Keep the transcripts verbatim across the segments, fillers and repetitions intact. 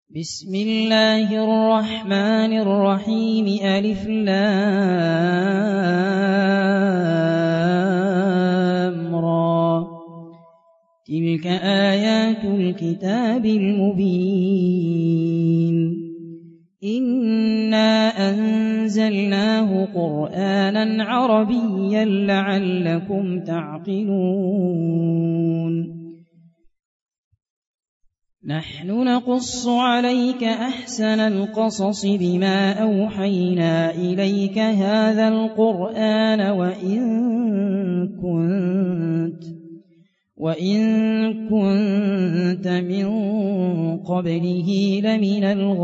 بسم الله الرحمن الرحيم ألف لام را تلك آيات الكتاب المبين إنا أنزلناه قرآنا عربيا لعلكم تعقلون نحن نقص عليك أحسن القصص بما أوحينا إليك هذا القرآن وإن كنت وإن كنت من قبله لمن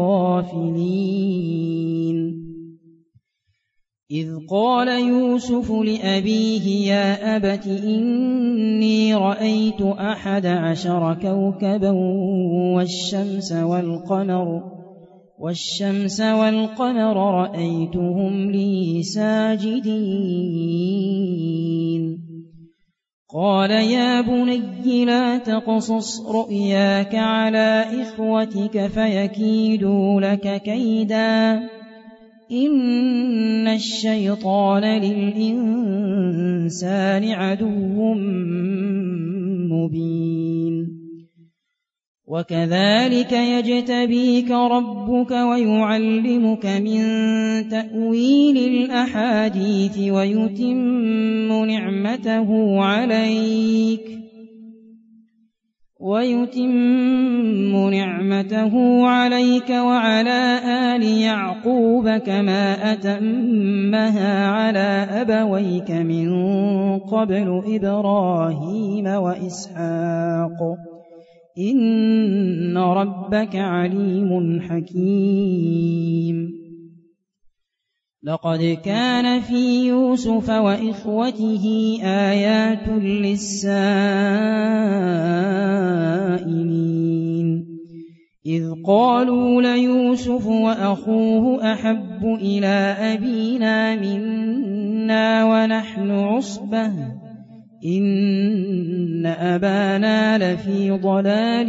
الغافلين إذ قال يوسف لأبيه يا أبت إني رأيت أحد عشر كوكبا والشمس والقمر والشمس والقمر رأيتهم لي ساجدين قال يا بني لا تقصص رؤياك على إخوتك فيكيدوا لك كيدا إن الشيطان للإنسان عدو مبين وكذلك يجتبيك ربك ويعلمك من تأويل الأحاديث ويتم نعمته عليك ويتم نعمته عليك وعلى آل يعقوب كما أتمها على أبويك من قبل إبراهيم وإسحاق إن ربك عليم حكيم لقد كان في يوسف وإخوته آيات للسائلين إذ قالوا ليوسف وأخوه أحب إلى أبينا منا ونحن عصبة إن أبانا لفي ضلال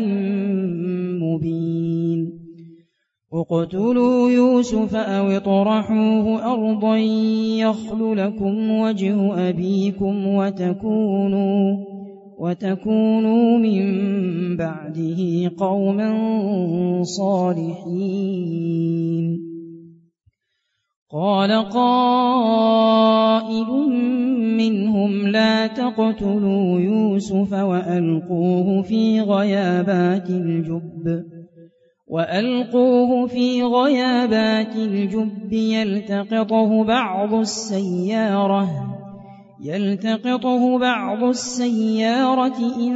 مبين اقتلوا يوسف أو اطرحوه أرضا يخل لكم وجه أبيكم وتكونوا وتكونوا من بعده قوما صالحين قال قائل منهم لا تقتلوا يوسف وألقوه في غيابات الجب وألقوه في غيابات الجب يلتقطه بعض السيارة يلتقطه بعض السيارة إن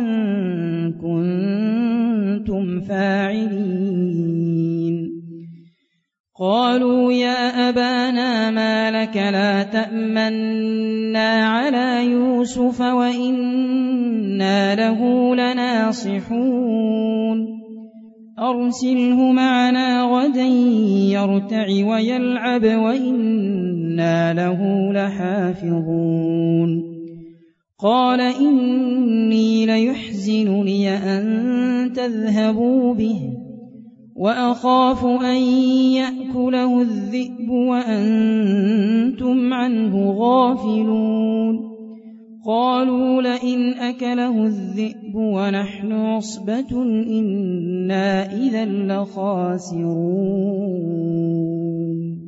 كنتم فاعلين قالوا يا أبانا ما لك لا تأمنا على يوسف وإنا له لناصحون أرسله معنا غدا يرتع ويلعب وإنا له لحافظون قال إني ليحزنني أن تذهبوا به وأخاف أن يأكله الذئب وأنتم عنه غافلون قالوا لئن أكله الذئب ونحن عصبة إنا إذا لخاسرون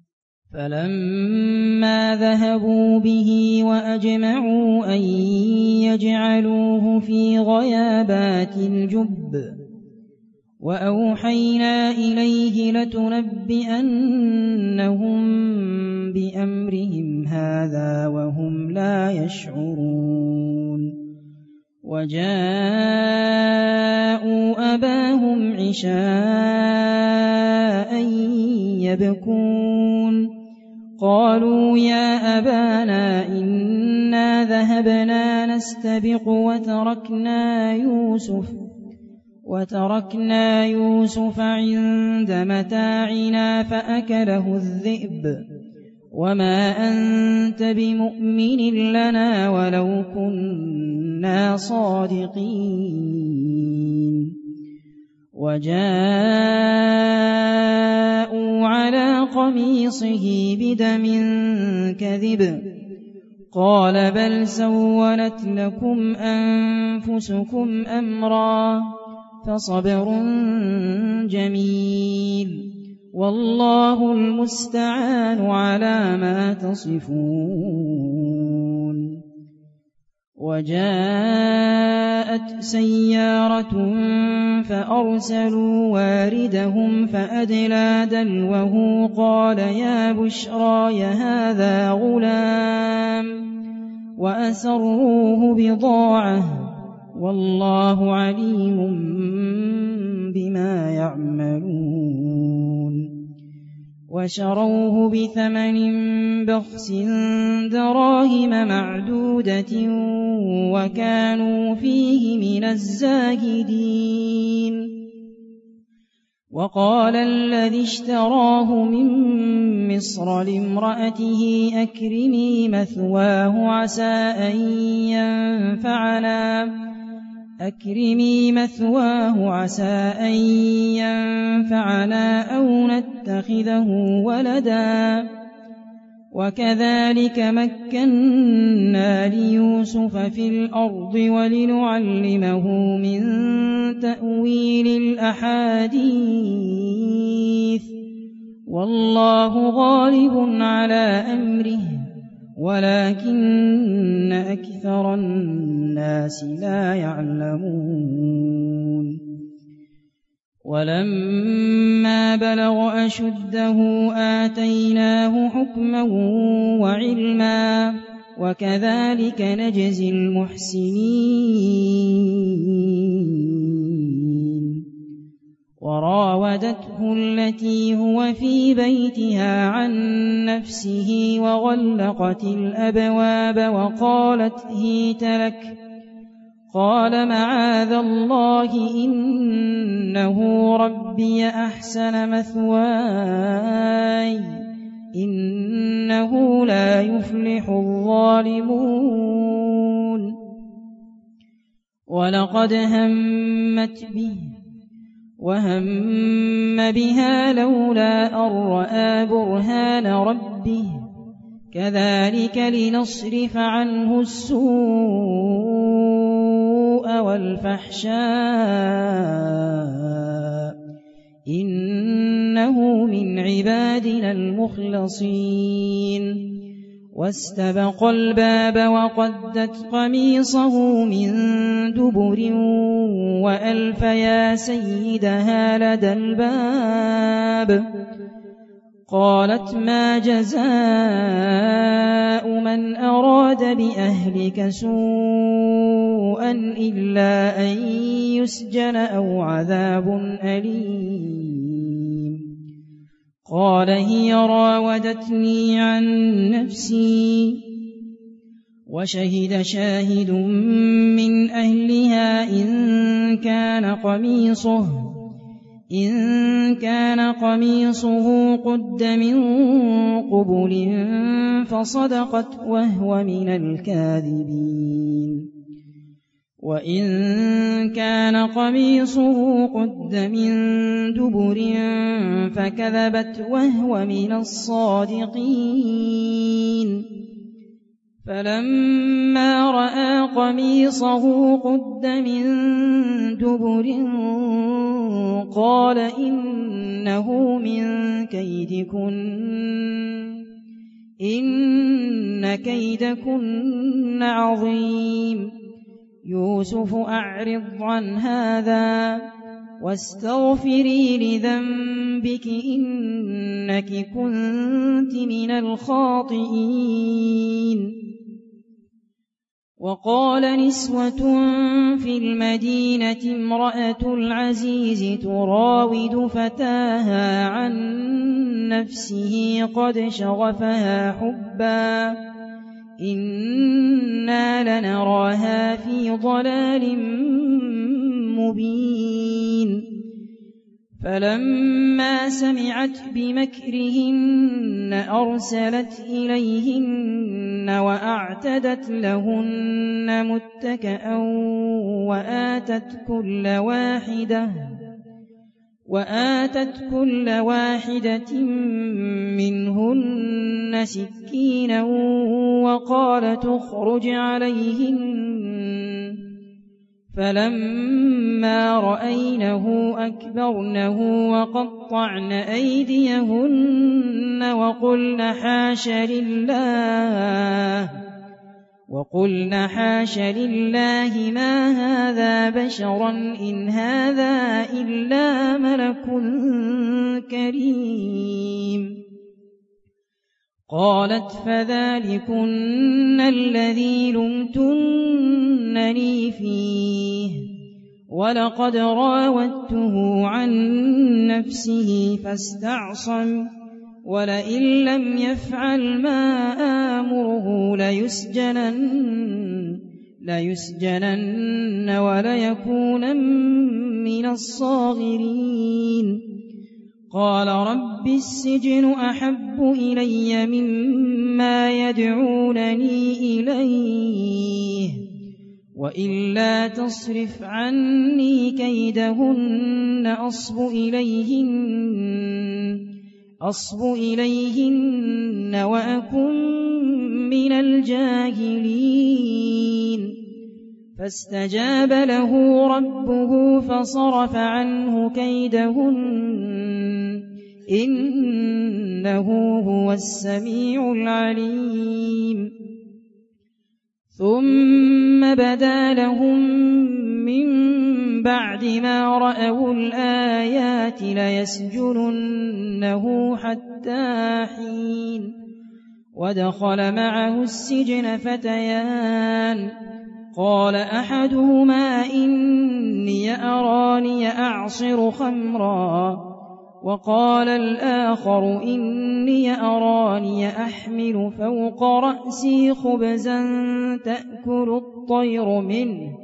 فلما ذهبوا به وأجمعوا أن يجعلوه في غيابات الجب وأوحينا إليه لتنبئنهم بأمرهم هذا وهم لا يشعرون وجاءوا أباهم عشاء يبكون قالوا يا أبانا إنا ذهبنا نستبق وتركنا يوسف وتركنا يوسف عند متاعنا فأكله الذئب وما أنت بمؤمن لنا ولو كنا صادقين وجاءوا على قميصه بدم كذب قال بل سولت لكم أنفسكم أمرا فصبر جميل والله المستعان على ما تصفون. وجاءت سيارة فأرسلوا واردهم فأدلى دلوه قال يا بشرى هذا غلام وأسروه بضاعة والله عليم بما يعملون. وشروه بثمن بخس دراهم معدودة وكانوا فيه من الزاهدين. وقال الذي اشتراه من مصر لامرأته أكرمي مثواه عسى أن ينفعنا أكرمي مثواه عسى أن ينفعنا أو نتخذه ولدا. وكذلك مكنا ليوسف في الأرض ولنعلمه من تأويل الأحاديث والله غالب على أمره ولكن أكثر الناس لا يعلمون. ولما بلغ أشده آتيناه حكما وعلما وكذلك نجزي المحسنين. وراودته التي هو في بيتها عن نفسه وغلقت الأبواب وقالت هيت لك قال معاذ الله إنه ربي أحسن مثواي إنه لا يفلح الظالمون. ولقد همت به وهم بها لولا أن رأى برهان ربه كذلك لنصرف عنه السوء والفحشاء إنه من عبادنا المخلصين. واستبق الباب وقدت قميصه من دبر وألف يا سيدها لدى الباب قالت ما جزاء من أراد بأهلك سوءا إلا أن يسجن أو عذاب أليم. قال هي راودتني عن نفسي وشهد شاهد من أهلها إن كان قميصه إن كان قميصه قد من قبل فصدقت وهو من الكاذبين. وإن كان قميصه قد من دبر فكذبت وهو من الصادقين. فلما رأى قميصه قد من دبر قال إنه من كيدكن إن كيدكن عظيم. يوسف أعرض عن هذا واستغفري لذنبك إنك كنت من الخاطئين. وقال نسوة في المدينة امرأة العزيز تراود فتاها عن نفسه قد شغفها حبا إنا لنراها في ضلال مبين. فلما سمعت بمكرهن أرسلت إليهن وأعتدت لهن متكئا وآتت كل واحدة وآتت كل واحدة منهن سكينا وقالت اخرج عليهن فلما رأينه أكبرنه وقطعن أيديهن وقلن حاش لله وقلن حاش لله ما هذا بشرا إن هذا إلا ملك كريم. قالت فذلكن الذي لمتنني فيه ولقد راودته عن نفسه فاستعصم ولئن لم يفعل ما آمره ليسجنن, ليسجنن وليكونن من الصاغرين. قال رب السجن أحب إلي مما يدعونني إليه وإلا تصرف عني كيدهن أصب إليهن أصب إليهن وأكن من الجاهلين. فاستجاب له ربه فصرف عنه كيدهن إنه هو السميع العليم. ثم بدا لهم من بعد ما رأوا الآيات ليسجننه حتى حين. ودخل معه السجن فتيان قال أحدهما إني أراني أعصر خمرا وقال الآخر إني أراني أحمل فوق رأسي خبزا تأكل الطير منه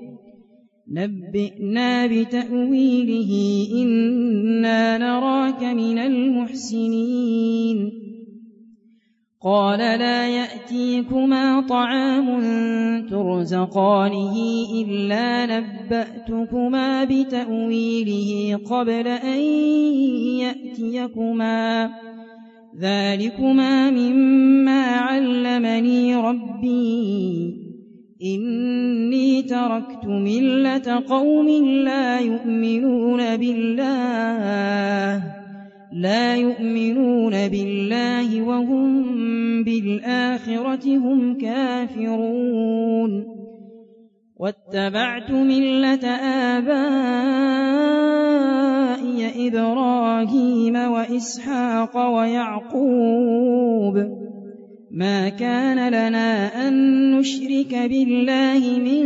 نبئنا بتأويله إنا نراك من المحسنين. قال لا يأتيكما طعام ترزقانه إلا نبأتكما بتأويله قبل أن يأتيكما ذلكما مما علمني ربي إني تركت ملة قوم لا يؤمنون بالله لا يؤمنون بالله وهم بالآخرة هم كافرون. واتبعت ملة آبائي إبراهيم وإسحاق ويعقوب ما كان لنا أن نشرك بالله من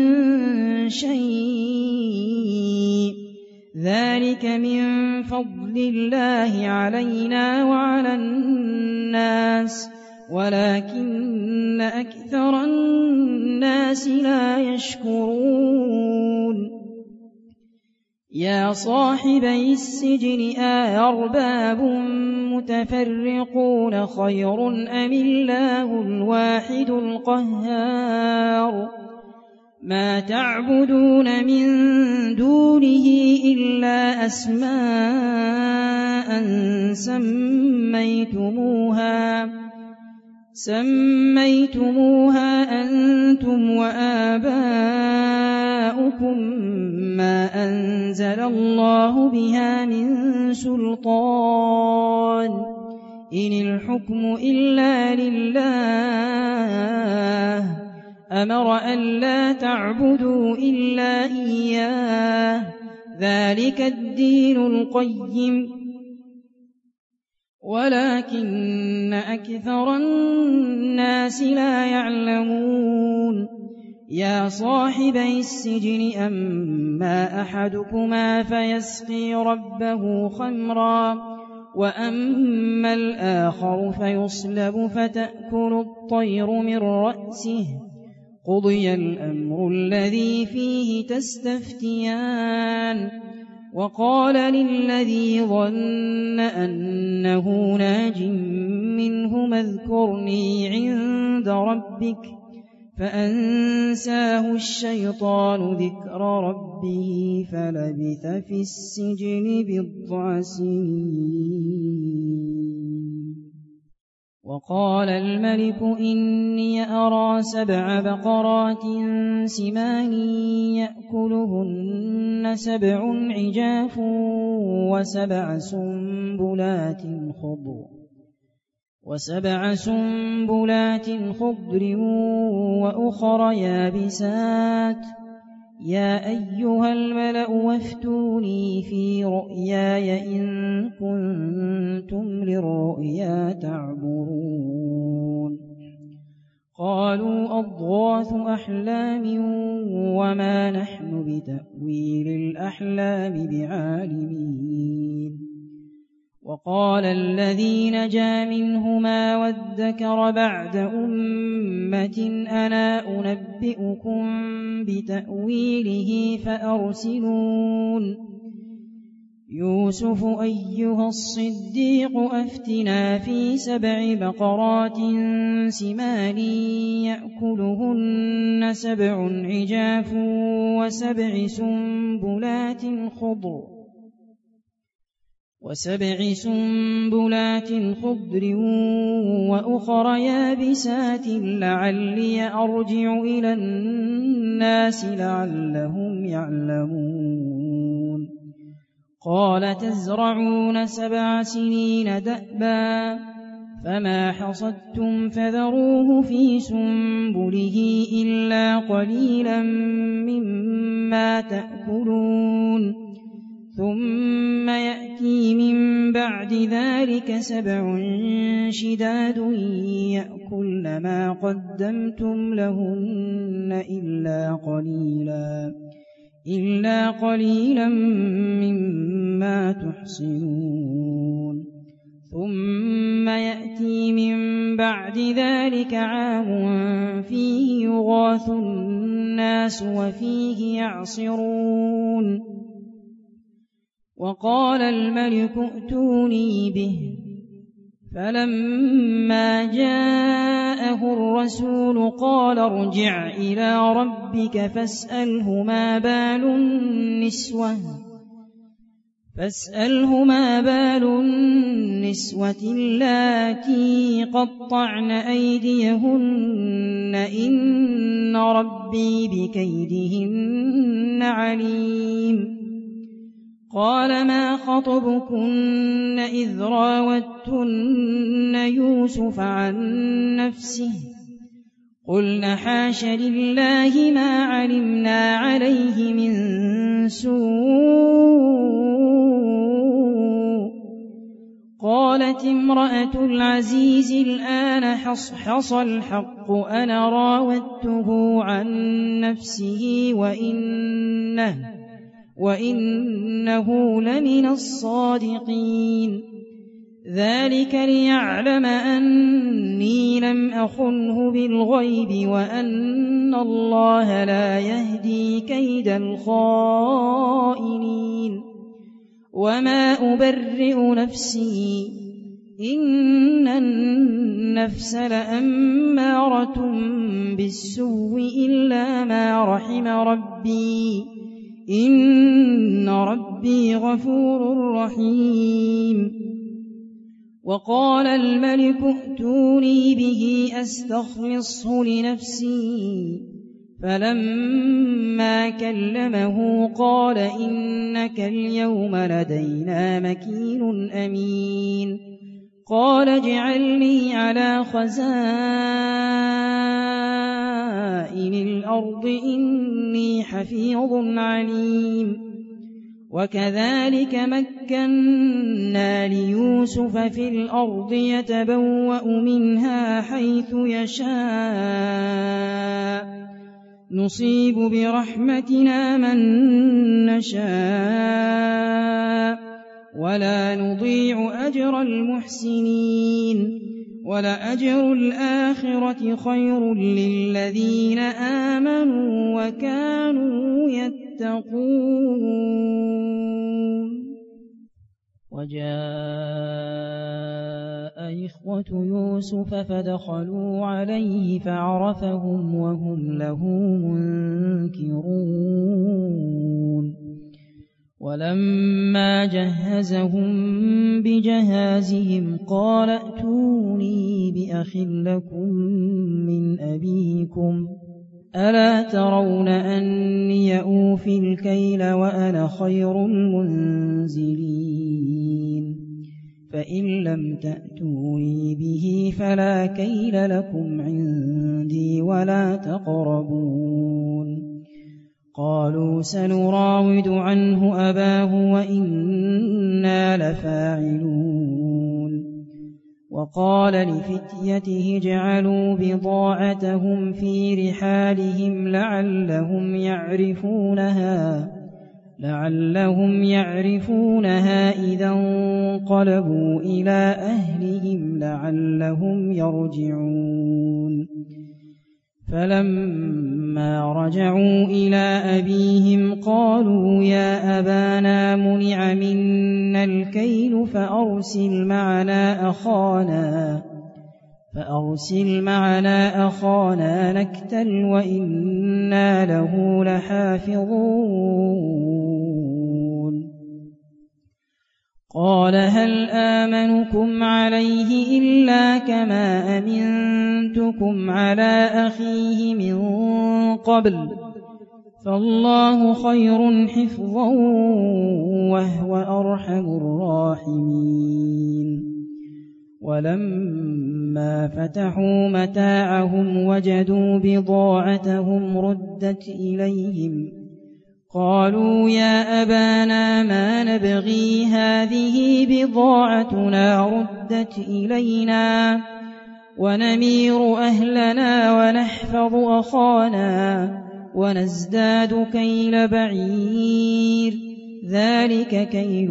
شيء ذلك من فضل الله علينا وعلى الناس ولكن أكثر الناس لا يشكرون. يا صاحبي السجن أأرباب متفرقون خير أم الله الواحد القهار ما تعبدون من دونه إلا أسماء سميتموها سميتموها أنتم وآباؤكم ما أنزل الله بها من سلطان إن الحكم إلا لله أمر ألا تعبدوا إلا إياه ذلك الدين القيم ولكن أكثر الناس لا يعلمون. يا صاحبي السجن أما أحدكما فيسقي ربه خمرا وأما الآخر فيصلب فتأكل الطير من رأسه قضي الأمر الذي فيه تستفتيان. وقال للذي ظن أنه ناج منهما اذكرني عند ربك فأنساه الشيطان ذكر ربه فلبث في السجن بضع سنين. وقال الملك إني أرى سبع بقرات سمان يأكلهن سبع عجاف وسبع سنبلات خضر وسبع سنبلات خضر وأخر يابسات يا أيها الملأ وافتوني في رؤياي إن كنتم للرؤيا تعبرون. قالوا أضغاث أحلام وما نحن بتأويل الأحلام بعالمين. وقال الذي نجا منهما وادكر بعد أمة أنا أنبئكم بتأويله فأرسلون. يوسف أيها الصديق أفتنا في سبع بقرات سمان يأكلهن سبع عجاف وسبع سنبلات خضر وسبع سنبلات خضر وأخر يابسات لعلي أرجع إلى الناس لعلهم يعلمون. قال تزرعون سبع سنين دأبا فما حصدتم فذروه في سنبله إلا قليلا مما تأكلون. ثم يأتي من بعد ذلك سبع شداد يأكلن ما قدمتم لهن إلا قليلا إلا قليلا مما تحصنون. ثم يأتي من بعد ذلك عام فيه يغاث الناس وفيه يعصرون. وقال الملك ائتوني به فلما جاءه الرسول قال ارجع إلى ربك فاسأله ما بال النسوة فاسأله ما بال النسوة اللاتي قطعن أيديهن إن ربي بكيدهن عليم. قال ما خطبكن إذ راوتن يوسف عن نفسه قلن حاش لله ما علمنا عليه من سوء. قالت امرأة العزيز الآن حصحص الحق أنا راودته عن نفسه وإنه وإنه لمن الصادقين. ذلك ليعلم أني لم أخنه بالغيب وأن الله لا يهدي كيد الخائنين. وما أبرئ نفسي إن النفس لأمارة بالسوء إلا ما رحم ربي إن ربي غفور رحيم. وقال الملك ائتوني به أستخلصه لنفسي فلما كلمه قال إنك اليوم لدينا مكين أمين. قال اجعلني على خزائن الأرض إني حفيظ عليم. وكذلك مكنا ليوسف في الأرض يتبوأ منها حيث يشاء نصيب برحمتنا من نشاء ولا نضيع أجر المحسنين. ولأجر الآخرة خير للذين آمنوا وكانوا يتقون. وجاء إخوة يوسف فدخلوا عليه فعرفهم وهم له منكرون ولما جهزهم بجهازهم قال ائتوني بأخ لكم من أبيكم ألا ترون أني أوفي الكيل وأنا خير المنزلين فإن لم تأتوني به فلا كيل لكم عندي ولا تقربون قالوا سنراود عنه أباه وإنا لفاعلون وقال لفتيته اجعلوا بضاعتهم في رحالهم لعلهم يعرفونها لعلهم يعرفونها إذا انقلبوا إلى أهلهم لعلهم يرجعون فلما رجعوا إلى أبيهم قالوا يا أبانا منع منا الكيل فأرسل معنا أخانا فأرسل معنا أخانا نكتل وإنا له لحافظون قال هل آمنكم عليه إلا كما أمنتكم على أخيه من قبل فالله خير حفظا وهو أرحم الراحمين ولما فتحوا متاعهم وجدوا بضاعتهم ردت إليهم قالوا يا أبانا ما نبغي هذه بضاعتنا ردت إلينا ونمير أهلنا ونحفظ أخانا ونزداد كيل بعير ذلك كيل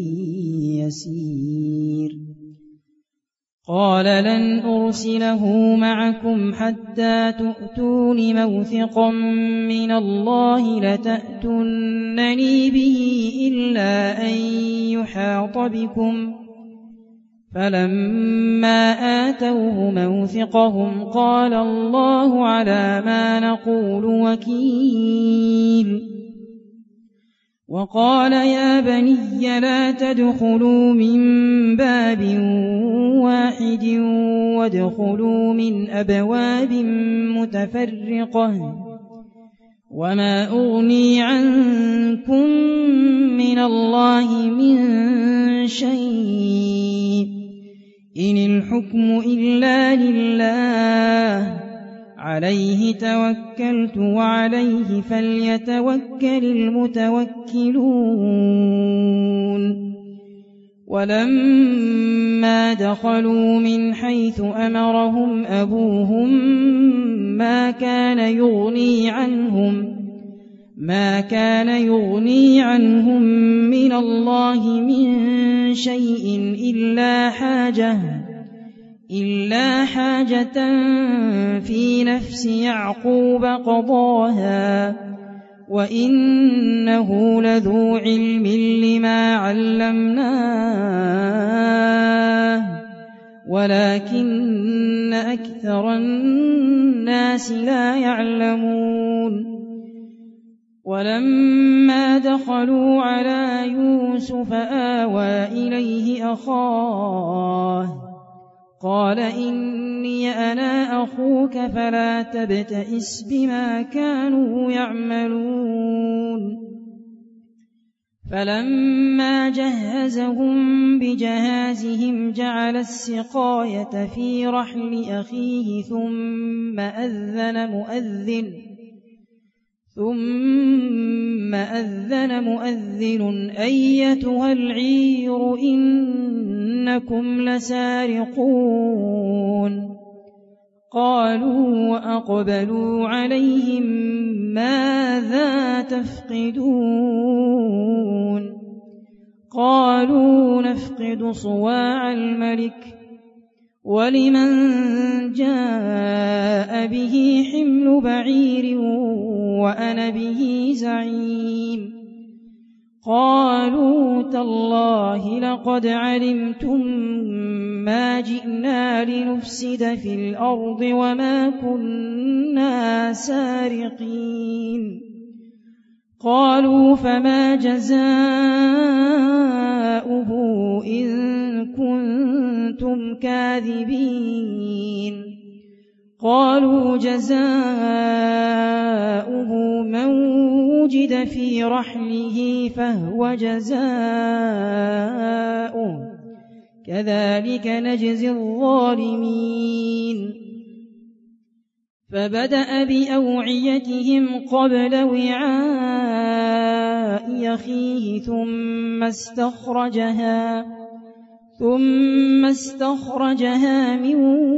يسير قال لن أرسله معكم حتى تؤتون موثقا من الله لتأتونني به إلا أن يحاط بكم فلما آتوه موثقهم قال الله على ما نقول وكيل وقال يا بني لا تدخلوا من باب واحد وادخلوا من أبواب متفرقة وما أغني عنكم من الله من شيء إن الحكم إلا لله عليه توكلت وعليه فليتوكل المتوكلون ولما دخلوا من حيث أمرهم أبوهم ما كان يغني عنهم ما كان يغني عنهم من الله من شيء إلا حاجة إلا حاجة في نفس يعقوب قضاها وإنه لذو علم لما علمناه ولكن أكثر الناس لا يعلمون ولما دخلوا على يوسف آوى إليه أخاه قال إني أنا أخوك فلا تبتئس بما كانوا يعملون فلما جهزهم بجهازهم جعل السقاية في رحل أخيه ثم أذن مؤذن ثم أذن مؤذن أيتها العير إنكم لسارقون قالوا وأقبلوا عليهم ماذا تفقدون قالوا نفقد صواع الملك ولمن جاء به حمل بعير وأنا به زعيم قالوا تالله لقد علمتم ما جئنا لنفسد في الأرض وما كنا سارقين قالوا فما جزاؤه إن كنتم كاذبين قالوا جزاؤه من وجد في رحله فهو جزاؤه كذلك نجزي الظالمين فبدأ بأوعيتهم قبل وعاء أخيه ثم استخرجها ثم استخرجها من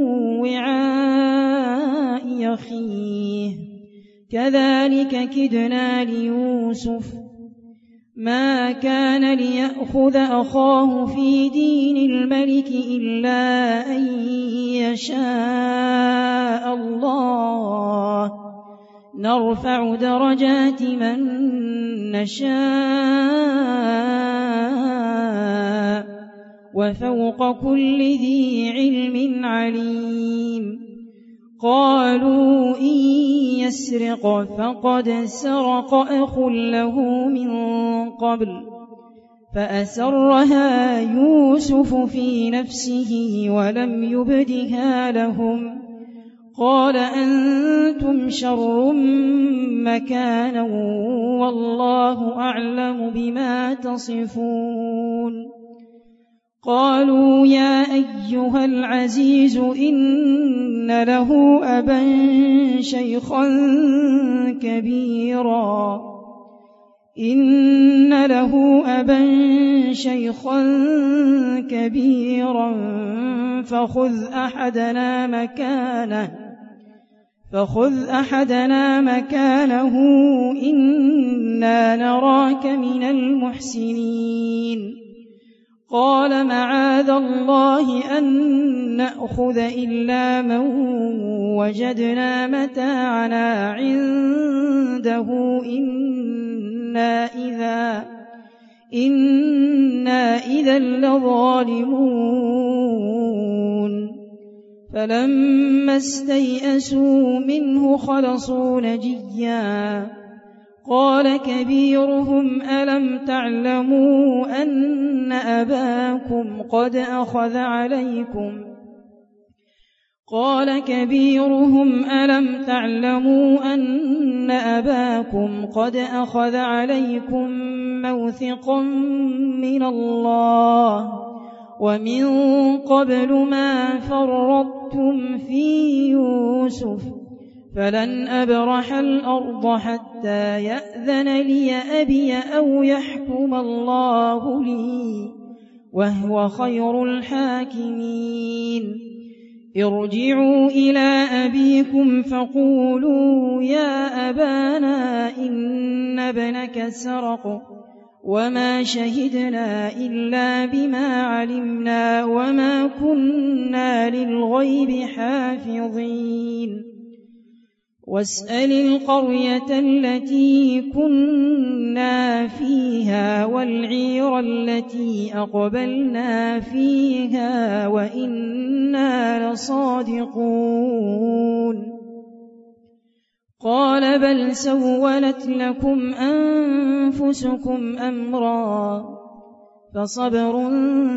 وعاء أخيه كذلك كدنا ليوسف ما كان ليأخذ أخاه في دين الملك إلا أن يشاء الله نرفع درجات من نشاء وفوق كل ذي علم عليم قالوا إن يسرق فقد سرق أخ له من قبل فأسرها يوسف في نفسه ولم يبدها لهم قال أنتم شر مكانا والله أعلم بما تصفون قالوا يا أيها العزيز إن له أبا شيخا كبيرا إن له أبا شيخا كبيرا فخذ أحدنا مكانه فخذ أحدنا مكانه إنا نراك من المحسنين قال معاذ الله أن نأخذ إلا من وجدنا متاعنا عنده إنا إذا إنا إذا لظالمون فلما استيئسوا منه خلصوا نجيا قال كبيرهم ألم تعلموا أن أباكم قد أخذ عليكم قال كبيرهم ألم تعلموا أن أباكم قد أخذ عليكم موثقا من الله ومن قبل ما فرطتم في يوسف فلن أبرح الأرض حتى يأذن لي أبي أو يحكم الله لي وهو خير الحاكمين ارجعوا إلى أبيكم فقولوا يا أبانا إن ابنك سرق وما شهدنا إلا بما علمنا وما كنا للغيب حافظين واسأل القرية التي كنا فيها والعير التي أقبلنا فيها وإنا لصادقون قال بل سولت لكم أنفسكم أمرا فصبر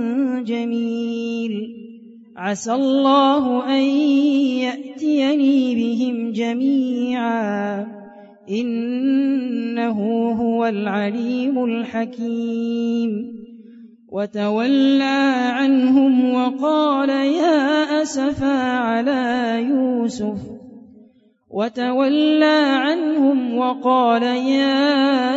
جميل عسى الله أن يأتيني بهم جميعا إنه هو العليم الحكيم وتولى عنهم وقال يا أسفا على يوسف وتولى عنهم وقال يا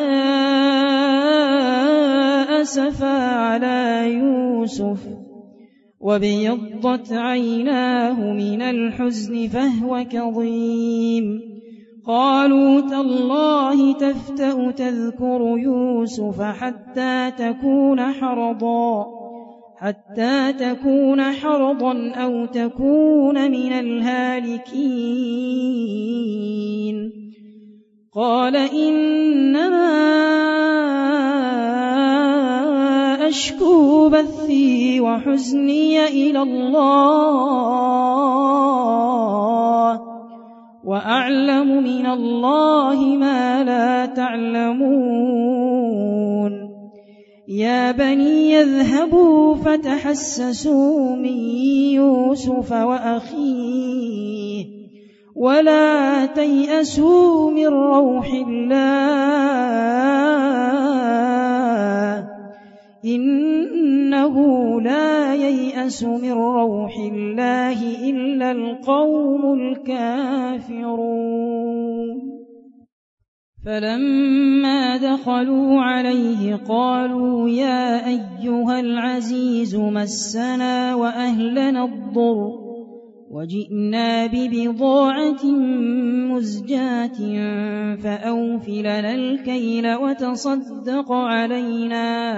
أسفا على يوسف وابيضت عيناه من الحزن فهو كظيم قالوا تالله تفتأ تذكر يوسف حتى تكون حرضا حتى تكون حرضا أو تكون من الهالكين قال إنما أشكو بثي وحزني إلى الله وأعلم من الله ما لا تعلمون يا بني اذهبوا فتحسسوا من يوسف وأخيه ولا تيأسوا من روح الله إنه لا ييأس من روح الله إلا القوم الكافرون فلما دخلوا عليه قالوا يا أيها العزيز مسنا وأهلنا الضر وجئنا ببضاعة مزجاة فأوف لنا الكيل وتصدق علينا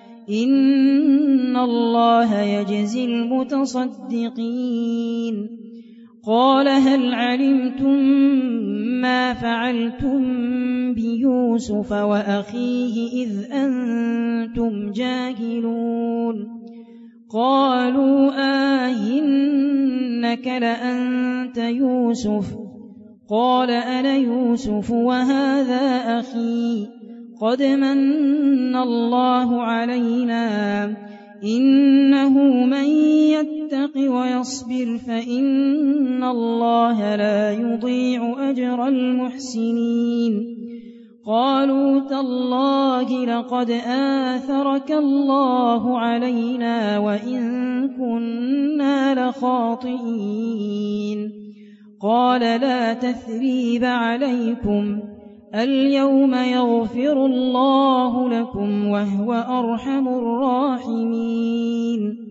إن الله يجزي المتصدقين قال هل علمتم ما فعلتم بيوسف وأخيه إذ أنتم جاهلون قالوا آه إنك لأنت يوسف قال أنا يوسف وهذا أخي قد من الله علينا إنه من يتق ويصبر فإن الله لا يضيع أجر المحسنين قالوا تالله لقد آثرك الله علينا وإن كنا لخاطئين قال لا تثريب عليكم اليوم يغفر الله لكم وهو أرحم الراحمين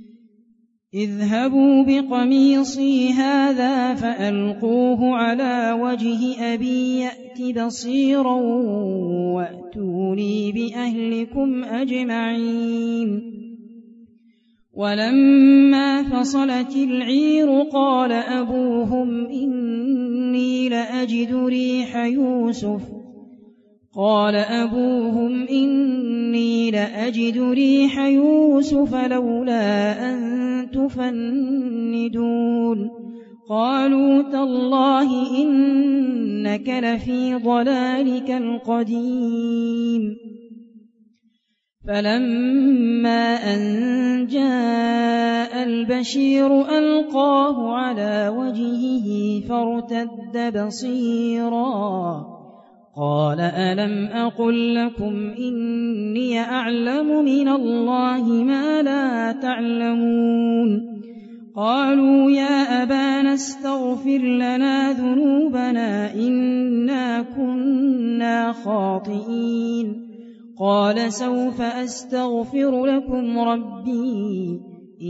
اذهبوا بقميصي هذا فألقوه على وجه أبي يأت بصيرا وأتوني بأهلكم أجمعين ولما فصلت العير قال أبوهم إني لأجد ريح يوسف قال أبوهم إني لأجد ريح يوسف لولا أن تفندون قالوا تالله إنك لفي ضلالك القديم فلما أن جاء البشير ألقاه على وجهه فارتد بصيرا قال ألم أقل لكم إني أعلم من الله ما لا تعلمون قالوا يا أبانا استغفر لنا ذنوبنا إنا كنا خاطئين قال سوف أستغفر لكم ربي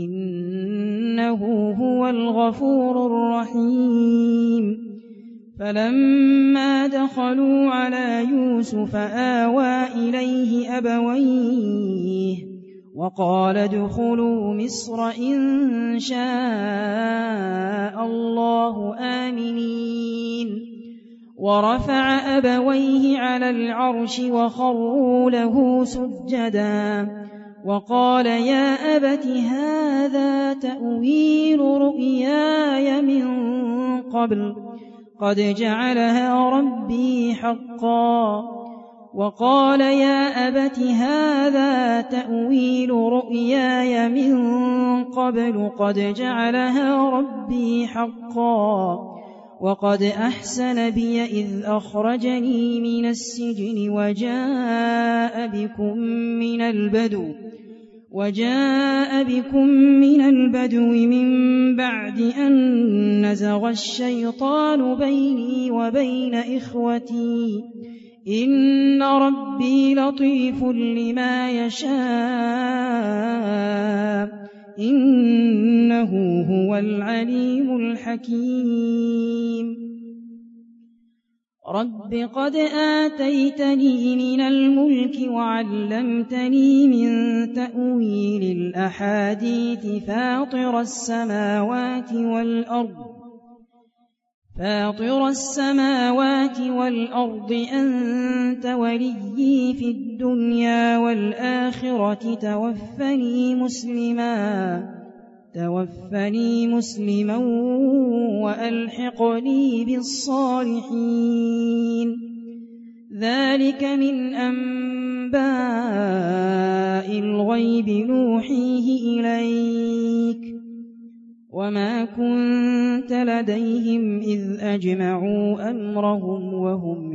إنه هو الغفور الرحيم فلما دخلوا على يوسف آوى إليه أبويه وقال ادخلوا مصر إن شاء الله آمنين ورفع أبويه على العرش وخروا له سجدا وقال يا أبت هذا تأويل رؤياي من قبل قد جعلها ربي حقا وقال يا أبت هذا تأويل رؤياي من قبل قد جعلها ربي حقا وقد أحسن بي إذ أخرجني من السجن وجاء بكم من البدو وجاء بكم من البدو من بعد أن نزغ الشيطان بيني وبين إخوتي إن ربي لطيف لما يشاء إنه هو العليم الحكيم رب قد آتيتني من الملك وعلمتني من تأويل الأحاديث فاطر السماوات والأرض فاطر السماوات والأرض أنت وليي في الدنيا والآخرة توفني مسلما توفني مسلما وألحقني بالصالحين ذلك من أنباء الغيب نوحيه إليك وما كنت لديهم إذ أجمعوا أمرهم وهم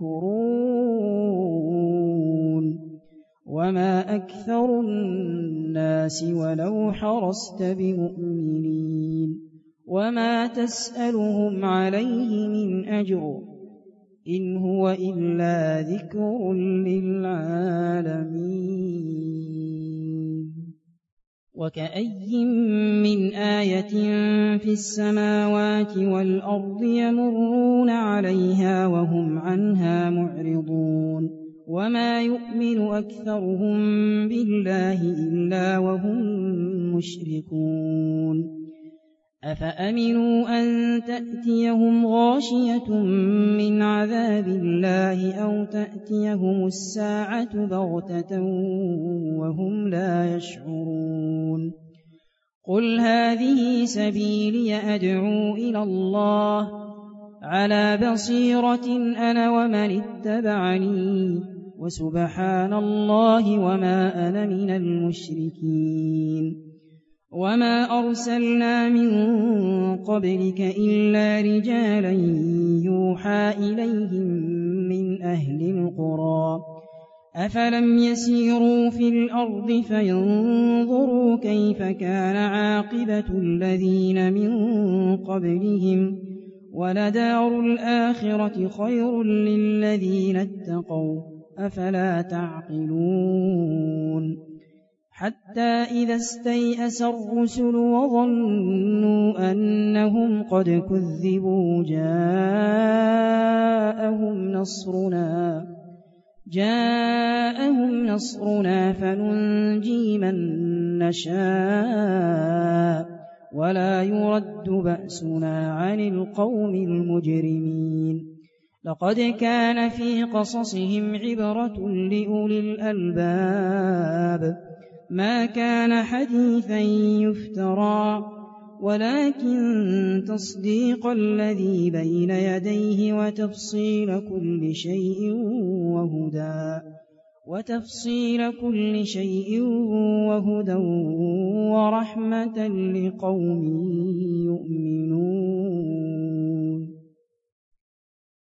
يمكرون وما أكثر الناس ولو حرصت بمؤمنين وما تسألهم عليه من أجر إن هو إلا ذكر للعالمين وكأي من آية في السماوات والأرض يمرون عليها وهم عنها معرضون وما يؤمن أكثرهم بالله إلا وهم مشركون أفأمنوا أن تأتيهم غاشية من عذاب الله أو تأتيهم الساعة بغتة وهم لا يشعرون قل هذه سبيلي أدعو إلى الله على بصيرة أنا ومن اتبعني وسبحان الله وما أنا من المشركين وما أرسلنا من قبلك إلا رجالا يوحى إليهم من أهل القرى أفلم يسيروا في الأرض فينظروا كيف كان عاقبة الذين من قبلهم ولدار الآخرة خير للذين اتقوا أفلا تعقلون حتى إذا استيأس الرسل وظنوا أنهم قد كذبوا جاءهم نصرنا جاءهم نصرنا فننجي من نشاء ولا يرد بأسنا عن القوم المجرمين لقد كان في قصصهم عبرة لأولي الألباب ما كان حديثا يفترى ولكن تصديق الذي بين يديه وتفصيل كل شيء وهدى وتفصيل كل شيء وهدى ورحمة لقوم يؤمنون